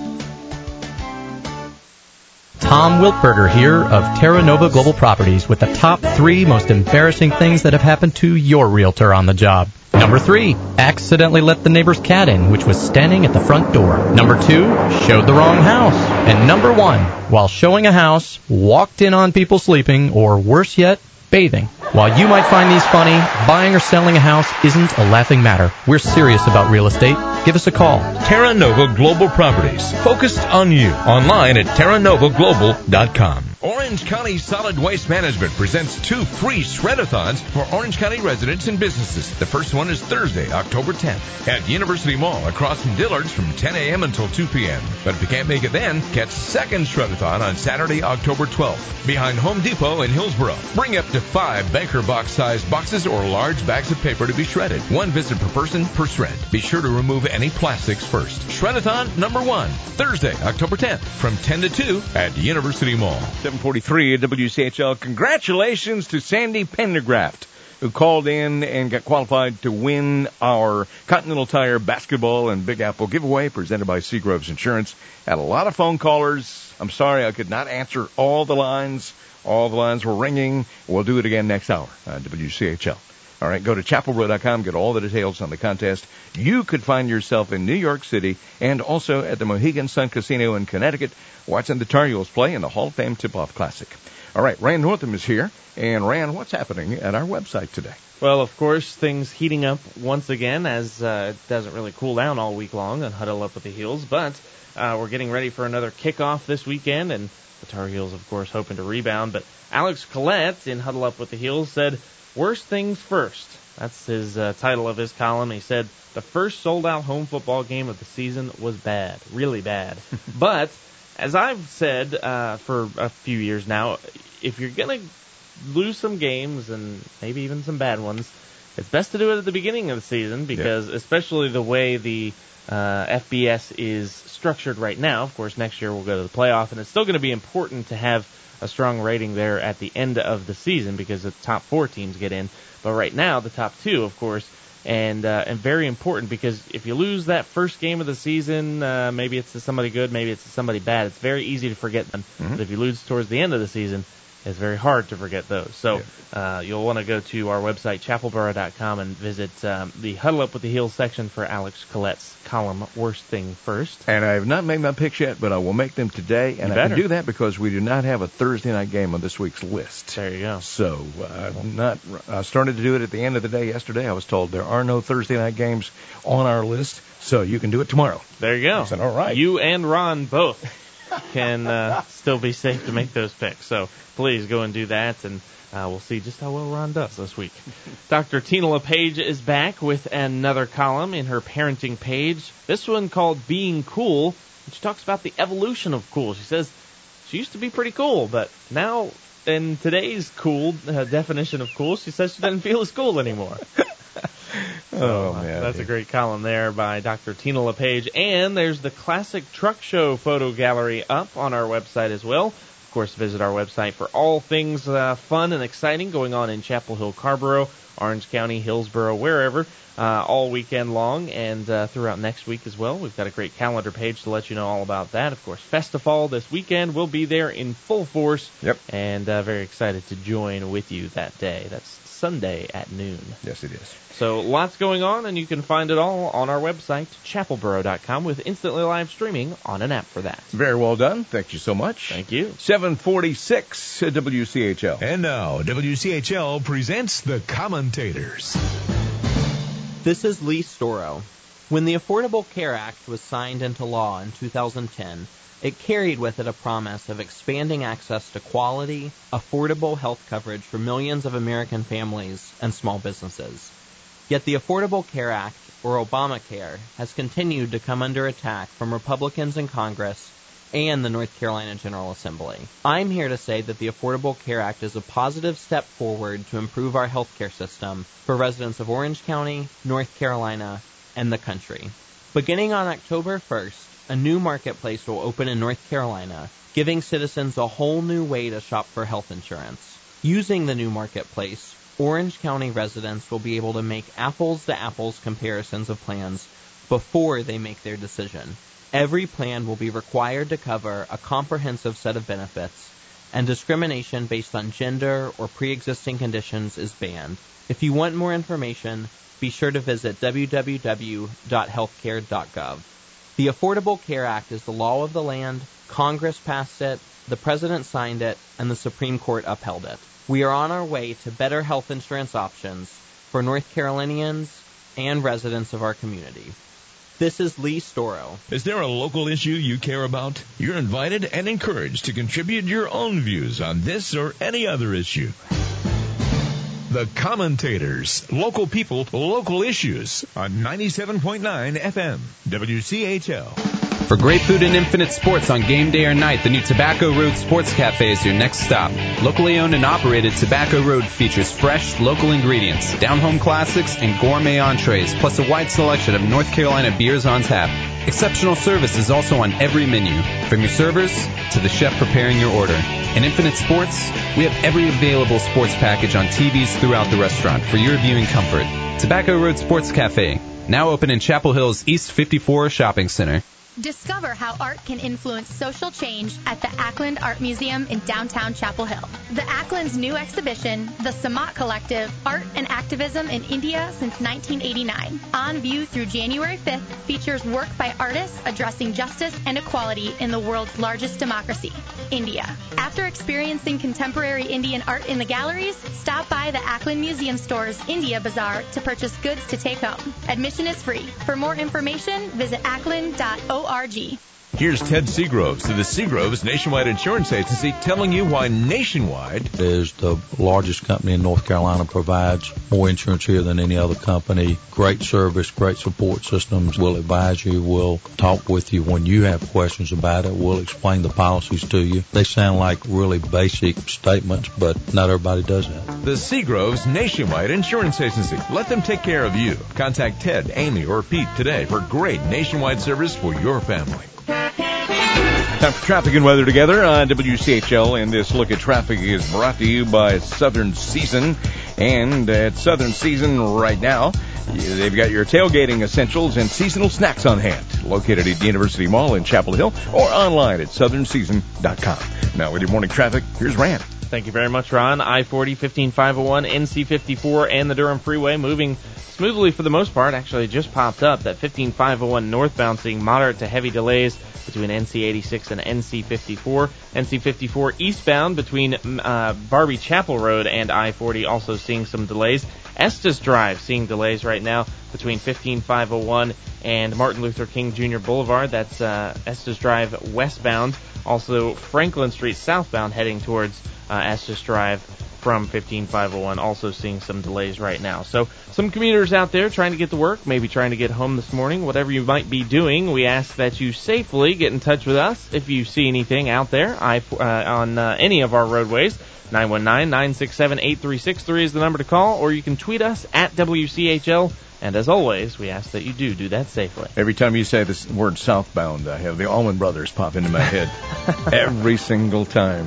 Tom Wiltberger here of Terra Nova Global Properties with the top 3 most embarrassing things that have happened to your realtor on the job. Number 3, accidentally let the neighbor's cat in, which was standing at the front door. Number 2, showed the wrong house. And number 1, while showing a house, walked in on people sleeping, or worse yet, bathing. While you might find these funny, buying or selling a house isn't a laughing matter. We're serious about real estate. Give us a call. Terra Nova Global Properties. Focused on you. Online at terranovaglobal.com. Orange County Solid Waste Management presents 2 free shred-a-thons for Orange County residents and businesses. The first one is Thursday, October 10th at University Mall across from Dillard's from 10 a.m. until 2 p.m. But if you can't make it then, catch second shred-a-thon on Saturday, October 12th behind Home Depot in Hillsboro. Bring up to 5 Banker box-sized boxes or large bags of paper to be shredded. 1 visit per person per shred. Be sure to remove any plastics first. Shred-a-thon number 1, Thursday, October 10th from 10 to 2 at University Mall. 743 at WCHL. Congratulations to Sandy Pendergraft, who called in and got qualified to win our Continental Tire basketball and Big Apple giveaway presented by Seagroves Insurance. Had a lot of phone callers. I'm sorry I could not answer all the lines. All the lines were ringing. We'll do it again next hour on WCHL. All right, go to chapelboro.com, get all the details on the contest. You could find yourself in New York City and also at the Mohegan Sun Casino in Connecticut watching the Tar Heels play in the Hall of Fame Tip-Off Classic. All right, Rand Northam is here. And, Rand, what's happening at our website today? Well, of course, things heating up once again as it doesn't really cool down all week long and huddle up with the Heels. But we're getting ready for another kickoff this weekend, and the Tar Heels, of course, hoping to rebound. But Alex Collette in Huddle Up with the Heels said, "Worst things first." That's his title of his column. He said, "The first sold-out home football game of the season was bad, really bad." But, as I've said for a few years now, if you're going to lose some games and maybe even some bad ones, it's best to do it at the beginning of the season because especially the way the FBS is structured right now, of course, next year we'll go to the playoff, and it's still going to be important to have a strong rating there at the end of the season because the top 4 teams get in. But right now, the top 2, of course, and very important because if you lose that first game of the season, maybe it's to somebody good, maybe it's to somebody bad, it's very easy to forget them. Mm-hmm. But if you lose towards the end of the season, it's very hard to forget those. So you'll want to go to our website, chapelboro.com, and visit the Huddle Up with the Heels section for Alex Collette's column, Worst Thing First. And I have not made my picks yet, but I will make them today. And I can do that because we do not have a Thursday night game on this week's list. There you go. So I started to do it at the end of the day yesterday. I was told there are no Thursday night games on our list, so you can do it tomorrow. There you go. I said, all right. You and Ron both can still be safe to make those picks. So please go and do that, and we'll see just how well Ron does this week. Dr. Tina LePage is back with another column in her parenting page, this one called Being Cool. She talks about the evolution of cool. She says she used to be pretty cool, but now in today's cool definition of cool, she says she doesn't feel as cool anymore. So, man, that's a great column there by Dr. Tina LePage. And there's the Classic Truck Show photo gallery up on our website as well. Of course, visit our website for all things fun and exciting going on in Chapel Hill, Carborough, Orange County, Hillsborough, wherever, all weekend long and throughout next week as well. We've got a great calendar page to let you know all about that. Of course, Festifall this weekend will be there in full force. Yep. And very excited to join with you that day. That's Sunday at noon. Yes, it is. So lots going on, and you can find it all on our website, chapelboro.com, with instantly live streaming on an app for that. Very well done. Thank you so much. Thank you. 746 at WCHL. And now, WCHL presents The Commentators. This is Lee Storo. When the Affordable Care Act was signed into law in 2010, it carried with it a promise of expanding access to quality, affordable health coverage for millions of American families and small businesses. Yet the Affordable Care Act, or Obamacare, has continued to come under attack from Republicans in Congress and the North Carolina General Assembly. I'm here to say that the Affordable Care Act is a positive step forward to improve our health care system for residents of Orange County, North Carolina, and the country. Beginning on October 1st, a new marketplace will open in North Carolina, giving citizens a whole new way to shop for health insurance. Using the new marketplace, Orange County residents will be able to make apples-to-apples comparisons of plans before they make their decision. Every plan will be required to cover a comprehensive set of benefits, and discrimination based on gender or pre-existing conditions is banned. If you want more information, be sure to visit www.healthcare.gov. The Affordable Care Act is the law of the land. Congress passed it, the President signed it, and the Supreme Court upheld it. We are on our way to better health insurance options for North Carolinians and residents of our community. This is Lee Storo. Is there a local issue you care about? You're invited and encouraged to contribute your own views on this or any other issue. The Commentators. Local people, local issues on 97.9 FM, WCHL. For great food and infinite sports on game day or night, the new Tobacco Road Sports Cafe is your next stop. Locally owned and operated, Tobacco Road features fresh, local ingredients, down-home classics, and gourmet entrees, plus a wide selection of North Carolina beers on tap. Exceptional service is also on every menu, from your servers to the chef preparing your order. In Infinite Sports, we have every available sports package on TVs throughout the restaurant for your viewing comfort. Tobacco Road Sports Cafe, now open in Chapel Hill's East 54 Shopping Center. Discover how art can influence social change at the Ackland Art Museum in downtown Chapel Hill. The Ackland's new exhibition, The Samat Collective, Art and Activism in India Since 1989, on view through January 5th, features work by artists addressing justice and equality in the world's largest democracy, India. After experiencing contemporary Indian art in the galleries, stop by the Ackland Museum Store's India Bazaar to purchase goods to take home. Admission is free. For more information, visit ackland.org. Here's Ted Seagroves to the Seagroves Nationwide Insurance Agency telling you why Nationwide is the largest company in North Carolina, provides more insurance here than any other company. Great service, great support systems. We'll advise you. We'll talk with you when you have questions about it. We'll explain the policies to you. They sound like really basic statements, but not everybody does that. The Seagroves Nationwide Insurance Agency. Let them take care of you. Contact Ted, Amy, or Pete today for great nationwide service for your family. Time for traffic and weather together on WCHL, and this look at traffic is brought to you by Southern Season. And at Southern Season right now, they've got your tailgating essentials and seasonal snacks on hand, located at the University Mall in Chapel Hill or online at southernseason.com. Now with your morning traffic, here's Rand. Thank you very much, Ron. I-40, 15501, NC54, and the Durham Freeway moving smoothly for the most part. Actually, it just popped up. That 15501 northbound seeing moderate to heavy delays between NC86 and NC54. NC54 eastbound between Barbie Chapel Road and I-40 also seeing some delays. Estes Drive seeing delays right now between 15501 and Martin Luther King Jr. Boulevard. That's Estes Drive westbound. Also Franklin Street southbound heading towards Estes Drive from 15501, also seeing some delays right now. So some commuters out there trying to get to work, maybe trying to get home this morning, whatever you might be doing, we ask that you safely get in touch with us if you see anything out there on any of our roadways. 919-967-8363 is the number to call, or you can tweet us at WCHL And as always, we ask that you do that safely. Every time you say this word southbound, I have the Allman Brothers pop into my head. Every single time.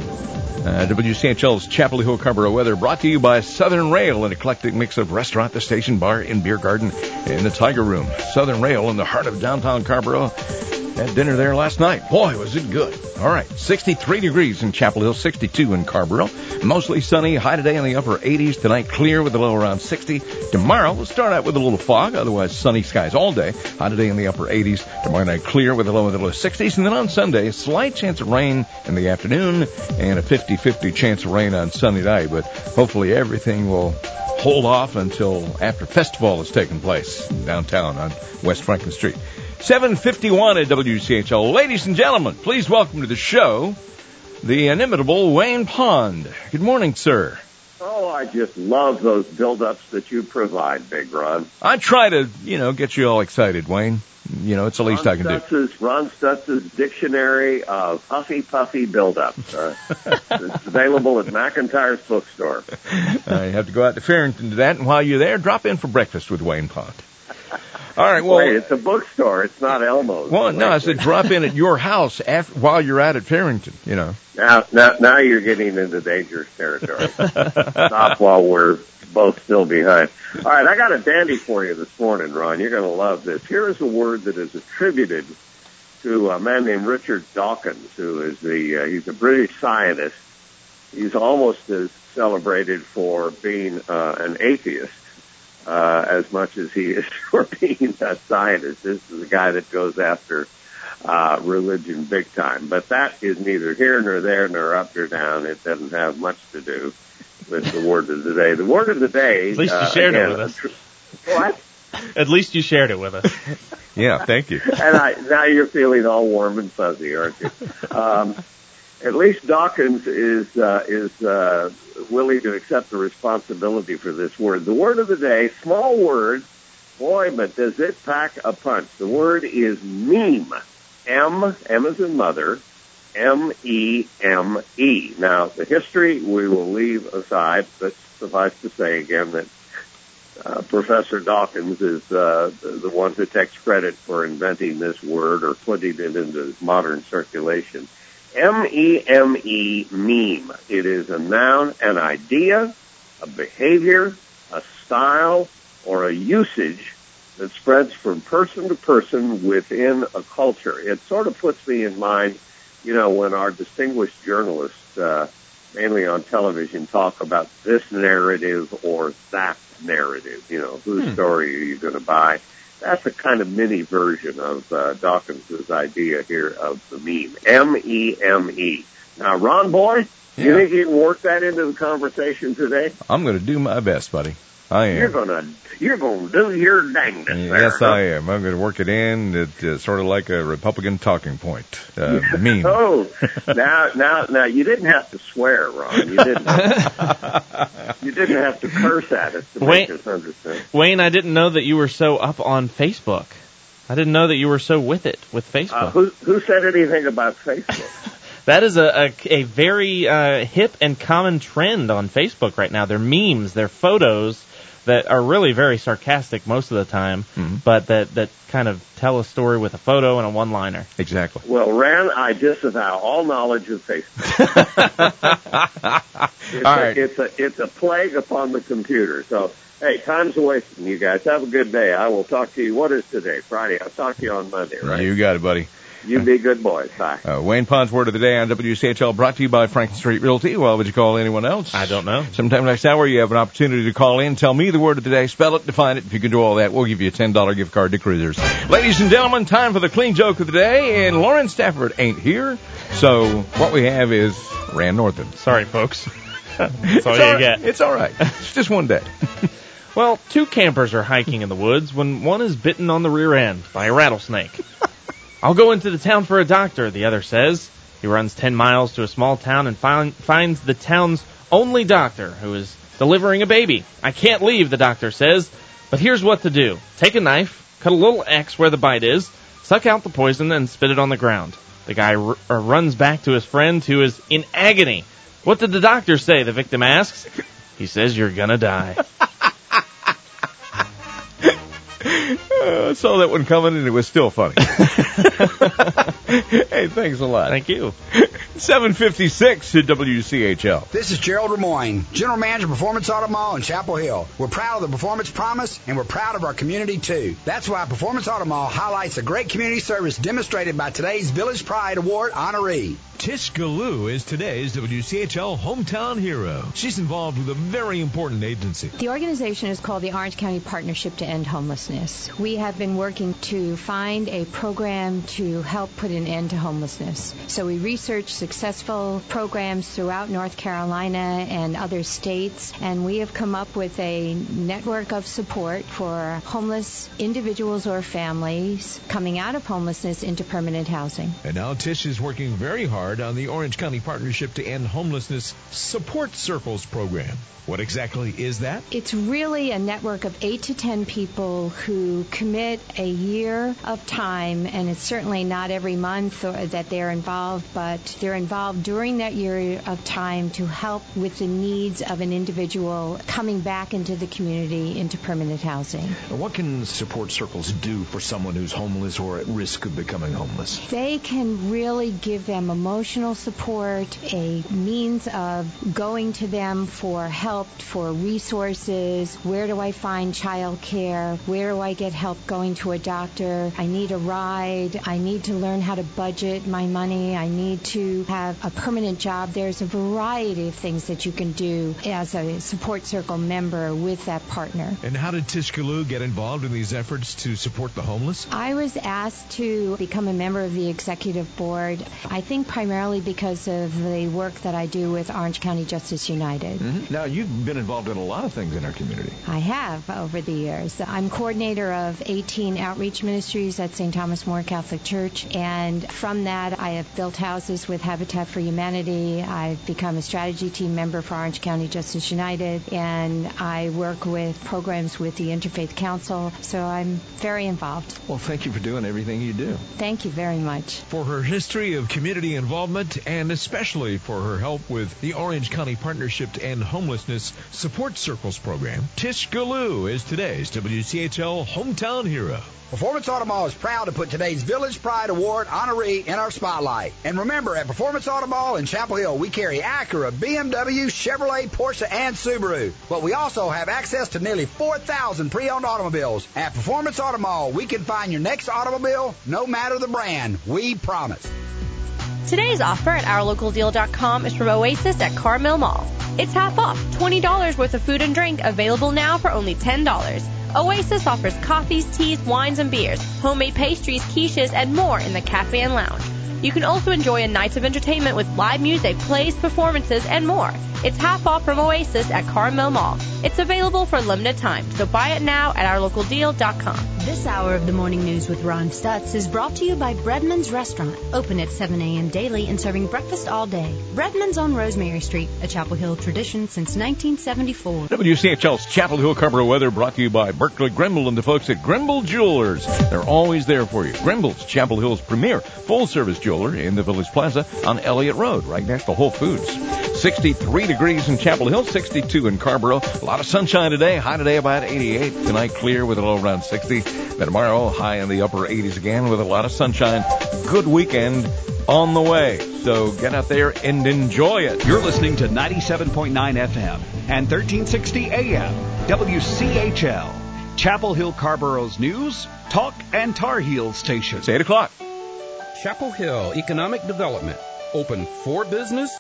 WCHL's Chapel Hill Carrboro weather brought to you by Southern Rail, an eclectic mix of restaurant, the station, bar, and beer garden in the Tiger Room. Southern Rail in the heart of downtown Carrboro. Had dinner there last night. Boy, was it good. All right, 63 degrees in Chapel Hill, 62 in Carrboro. Mostly sunny, high today in the upper 80s. Tonight, clear with a low around 60. Tomorrow, we'll start out with a little fog, otherwise sunny skies all day. High today in the upper 80s. Tomorrow night, clear with a low in the low 60s. And then on Sunday, a slight chance of rain in the afternoon and a 50-50 chance of rain on Sunday night. But hopefully everything will hold off until after Festival has taken place downtown on West Franklin Street. 7:51 at WCHL. Ladies and gentlemen, please welcome to the show the inimitable Wayne Pond. Good morning, sir. Oh, I just love those build-ups that you provide, Big Ron. I try to, get you all excited, Wayne. It's the least I can do. Ron Stutz's Dictionary of Huffy Puffy Build-Ups. It's available at McIntyre's bookstore. You have to go out to Farrington to that, and while you're there, drop in for breakfast with Wayne Pond. All right, well... Wait, it's a bookstore. It's not Elmo's. Well, no, I said drop in at your house while you're out at Farrington, Now you're getting into dangerous territory. Stop while we're both still behind. All right, I got a dandy for you this morning, Ron. You're going to love this. Here is a word that is attributed to a man named Richard Dawkins, who is he's a British scientist. He's almost as celebrated for being an atheist as much as he is for being a scientist. This is a guy that goes after religion big time. But that is neither here nor there nor up nor down. It doesn't have much to do with the word of the day. The word of the day... At least you shared it with us. What? At least you shared it with us. Yeah, thank you. And now you're feeling all warm and fuzzy, aren't you? At least Dawkins is willing to accept the responsibility for this word. The word of the day, small word, boy, but does it pack a punch. The word is meme. M as in mother, M-E-M-E. Now, the history we will leave aside, but suffice to say again that Professor Dawkins is the one who takes credit for inventing this word or putting it into modern circulation. M-E-M-E, meme. It is a noun, an idea, a behavior, a style, or a usage that spreads from person to person within a culture. It sort of puts me in mind, when our distinguished journalists, mainly on television, talk about this narrative or that narrative. Whose story are you going to buy? That's a kind of mini version of Dawkins' idea here of the meme. M-E-M-E. Now, Ron Boy, you think you can work that into the conversation today? I'm going to do my best, buddy. I am. You're going to do your dangest. Yes, I am. I'm going to work it in. It's sort of like a Republican talking point. Meme. Oh, now you didn't have to swear, Ron. You didn't have to curse at us to make us understand. Wayne, I didn't know that you were so up on Facebook. I didn't know that you were so with Facebook. Who said anything about Facebook? That is a very hip and common trend on Facebook right now. They're memes, they're photos that are really very sarcastic most of the time, but that kind of tell a story with a photo and a one-liner. Exactly. Well, Ran, I disavow all knowledge of Facebook. It's a plague upon the computer. So, hey, time's wasting, you guys. Have a good day. I will talk to you. What is today? Friday. I'll talk to you on Monday, right? You got it, buddy. You be good boys. Bye. Wayne Pond's Word of the Day on WCHL, brought to you by Franklin Street Realty. Well, would you call anyone else? I don't know. Sometime next hour, you have an opportunity to call in, tell me the word of the day, spell it, define it. If you can do all that, we'll give you a $10 gift card to Cruisers. Ladies and gentlemen, time for the clean joke of the day, and Lauren Stafford ain't here, so what we have is Rand Northam. Sorry, folks. That's all you get. It's all right. It's just one day. Well, two campers are hiking in the woods when one is bitten on the rear end by a rattlesnake. I'll go into the town for a doctor, the other says. He runs 10 miles to a small town and finds the town's only doctor, who is delivering a baby. I can't leave, the doctor says, but here's what to do. Take a knife, cut a little X where the bite is, suck out the poison, and spit it on the ground. The guy runs back to his friend, who is in agony. What did the doctor say, the victim asks. He says, you're gonna die. I saw that one coming, and it was still funny. Hey, thanks a lot. Thank you. 7:56 at WCHL. This is Gerald Lemoyne, General Manager of Performance Auto Mall in Chapel Hill. We're proud of the Performance Promise, and we're proud of our community, too. That's why Performance Auto Mall highlights the great community service demonstrated by today's Village Pride Award honoree. Tish Galoo is today's WCHL hometown hero. She's involved with a very important agency. The organization is called the Orange County Partnership to End Homelessness. We have been working to find a program to help put an end to homelessness. So we researched successful programs throughout North Carolina and other states, and we have come up with a network of support for homeless individuals or families coming out of homelessness into permanent housing. And now Tish is working very hard on the Orange County Partnership to End Homelessness Support Circles program. What exactly is that? It's really a network of 8 to 10 people who commit a year of time, and it's certainly not every month that they're involved, but they're involved during that year of time to help with the needs of an individual coming back into the community, into permanent housing. What can support circles do for someone who's homeless or at risk of becoming homeless? They can really give them emotional support, a means of going to them for help, for resources. Where do I find child care? Where do I get help going to a doctor? I need a ride. I need to learn how to budget my money. I need to have a permanent job. There's a variety of things that you can do as a support circle member with that partner. And how did Tish Galoo get involved in these efforts to support the homeless? I was asked to become a member of the executive board, I think primarily because of the work that I do with Orange County Justice United. Mm-hmm. Now, you've been involved in a lot of things in our community. I have over the years. I'm coordinator of 18 outreach ministries at St. Thomas More Catholic Church, and from that I have built houses with Habitat for Humanity. I've become a strategy team member for Orange County Justice United, and I work with programs with the Interfaith Council, so I'm very involved. Well, thank you for doing everything you do. Thank you very much. For her history of community involvement, and especially for her help with the Orange County Partnership to End Homelessness Support Circles program, Tish Galoo is today's WCHL hometown hero. Performance Auto Mall is proud to put today's Village Pride Award honoree in our spotlight. And remember, at Performance Auto Mall in Chapel Hill, we carry Acura, BMW, Chevrolet, Porsche, and Subaru. But we also have access to nearly 4,000 pre-owned automobiles. At Performance Auto Mall, we can find your next automobile, no matter the brand. We promise. Today's offer at OurLocalDeal.com is from Oasis at Carmel Mall. It's half off, $20 worth of food and drink available now for only $10. Oasis offers coffees, teas, wines, and beers, homemade pastries, quiches, and more in the cafe and lounge. You can also enjoy a night of entertainment with live music, plays, performances, and more. It's half off from Oasis at Carmel Mall. It's available for a limited time, so buy it now at OurLocalDeal.com. This hour of the Morning News with Ron Stutz is brought to you by Breadman's Restaurant, open at 7 a.m. daily and serving breakfast all day. Breadman's on Rosemary Street, a Chapel Hill tradition since 1974. WCHL's Chapel Hill Carver weather brought to you by Berkeley Grimble and the folks at Grimble Jewelers. They're always there for you. Grimble's Chapel Hill's premier full-service jeweler in the Village Plaza on Elliott Road, right next to Whole Foods. 63 degrees in Chapel Hill, 62 in Carrboro. A lot of sunshine today. High today about 88. Tonight clear with a low around 60. Then tomorrow high in the upper 80s again with a lot of sunshine. Good weekend on the way. So get out there and enjoy it. You're listening to 97.9 FM and 1360 AM WCHL. Chapel Hill Carrboro's news, talk, and Tar Heel station. It's 8 o'clock. Chapel Hill Economic Development. Open for business